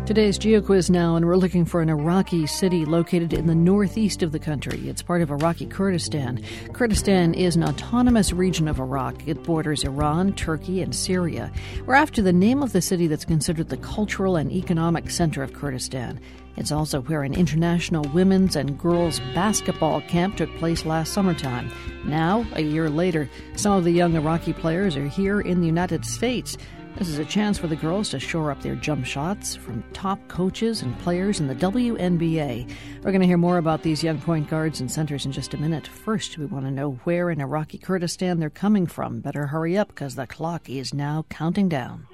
Today's GeoQuiz now, and we're looking for an Iraqi city located in the northeast of the country. It's part of Iraqi Kurdistan. Kurdistan is an autonomous region of Iraq. It borders Iran, Turkey, and Syria. We're after the name of the city that's considered the cultural and economic center of Kurdistan. It's also where an international women's and girls' basketball camp took place last summertime. Now, a year later, some of the young Iraqi players are here in the United States. This is a chance for the girls to shore up their jump shots from top coaches and players in the WNBA. We're going to hear more about these young point guards and centers in just a minute. First, we want to know where in Iraqi Kurdistan they're coming from. Better hurry up because the clock is now counting down.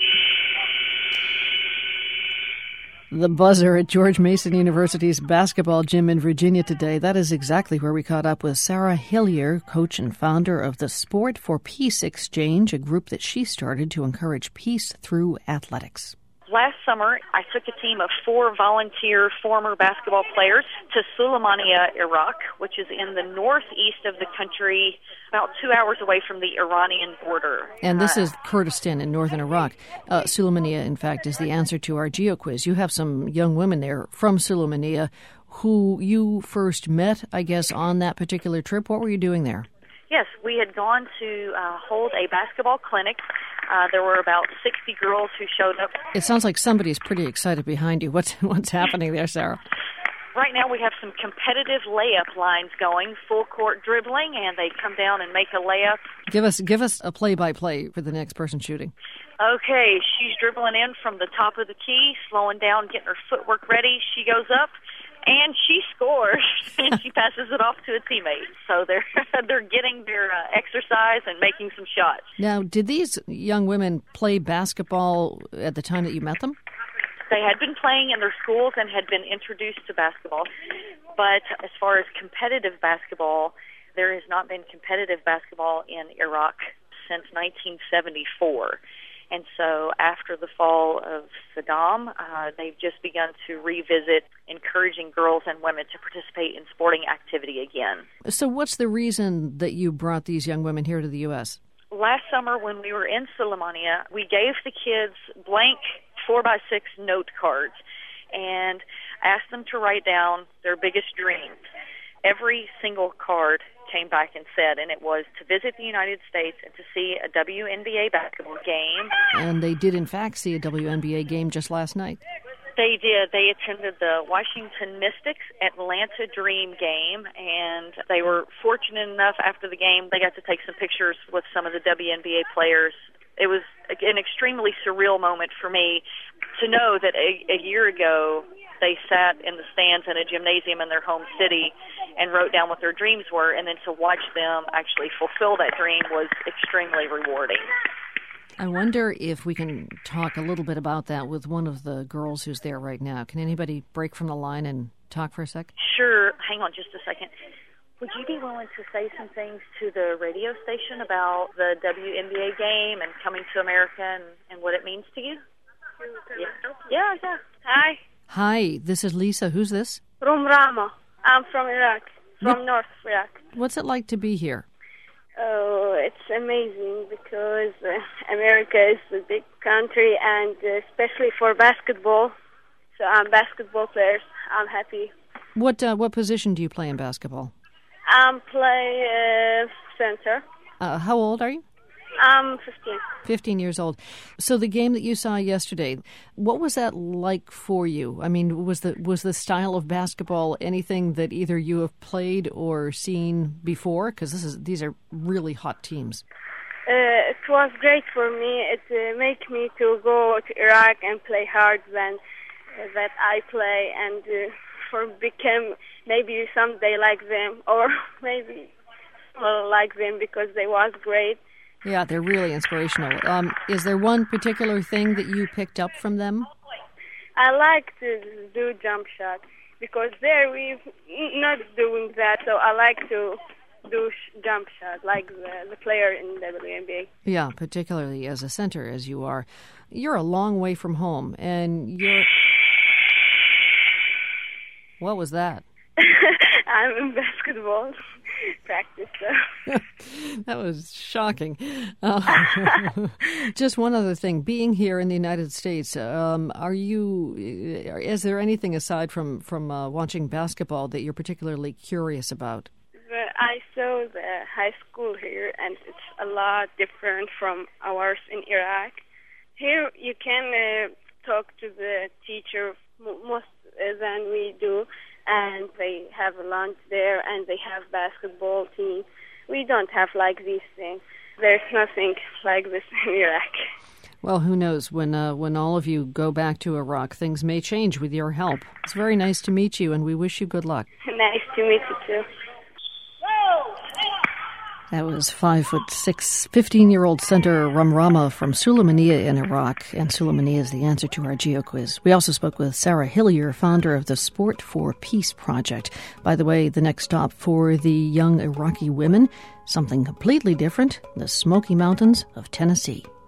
The buzzer at George Mason University's basketball gym in Virginia today. That is exactly where we caught up with Sarah Hillier, coach and founder of the Sport for Peace Exchange, a group that she started to encourage peace through athletics. Last summer, I took a team of 4 volunteer former basketball players to Sulaymaniyah, Iraq, which is in the northeast of the country, about 2 hours away from the Iranian border. And this is Kurdistan in northern Iraq. Sulaymaniyah, in fact, is the answer to our GeoQuiz. You have some young women there from Sulaymaniyah who you first met, I guess, on that particular trip. What were you doing there? Yes, we had gone to hold a basketball clinic. There were about 60 girls who showed up. It sounds like somebody's pretty excited behind you. What's happening there, Sarah? Right now we have some competitive layup lines going, full court dribbling, and they come down and make a layup. Give us a play-by-play for the next person shooting. Okay, she's dribbling in from the top of the key, slowing down, getting her footwork ready. She goes up, and she scores, and she passes it off to a teammate. So they're getting their exercise and making some shots. Now, did these young women play basketball at the time that you met them? They had been playing in their schools and had been introduced to basketball. But as far as competitive basketball, there has not been competitive basketball in Iraq since 1974. And so after the fall of Saddam, they've just begun to revisit encouraging girls and women to participate in sporting activity again. So what's the reason that you brought these young women here to the U.S.? Last summer when we were in Sulaymaniyah, we gave the kids blank 4x6 note cards and asked them to write down their biggest dreams. Every single card came back and said, and it was to visit the United States and to see a WNBA basketball game. And they did, in fact, see a WNBA game just last night. They did. They attended the Washington Mystics Atlanta Dream game, and they were fortunate enough after the game, they got to take some pictures with some of the WNBA players. It was an extremely surreal moment for me to know that a year ago they sat in the stands in a gymnasium in their home city and wrote down what their dreams were, and then to watch them actually fulfill that dream was extremely rewarding. I wonder if we can talk a little bit about that with one of the girls who's there right now. Can anybody break from the line and talk for a sec? Sure. Hang on just a second. Would you be willing to say some things to the radio station about the WNBA game and coming to America and what it means to you? Yeah. Hi. Hi, this is Lisa. Who's this? Rama. I'm from Iraq, from North Iraq. What's it like to be here? Oh, it's amazing because America is a big country, and especially for basketball. So I'm basketball players. I'm happy. What position do you play in basketball? I'm play center. How old are you? I'm 15. 15 years old. So the game that you saw yesterday, what was that like for you? I mean, was the style of basketball anything that either you have played or seen before? Because these are really hot teams. It was great for me. It made me to go to Iraq and play hard than that I play, and for become maybe someday like them, or maybe like them because they was great. Yeah, they're really inspirational. Is there one particular thing that you picked up from them? I like to do jump shot because there we're not doing that, so I like to do jump shot like the player in WNBA. Yeah, particularly as a center as you are. You're a long way from home, and you're... What was that? I'm in basketball. practice. So. That was shocking. Just one other thing. Being here in the United States, is there anything aside from watching basketball that you're particularly curious about? I saw the high school here, and it's a lot different from ours in Iraq. Here you can talk to the teacher most than we do, and they have a lunch there, and they have basketball team. We don't have like these things. There's nothing like this in Iraq. Well, who knows? When all of you go back to Iraq, things may change with your help. It's very nice to meet you, and we wish you good luck. Nice to meet you too. That was 5'6", 15-year-old center Ramrama from Sulaymaniyah in Iraq, and Sulaymaniyah is the answer to our GeoQuiz. We also spoke with Sarah Hillier, founder of the Sport for Peace Project. By the way, the next stop for the young Iraqi women, something completely different, the Smoky Mountains of Tennessee.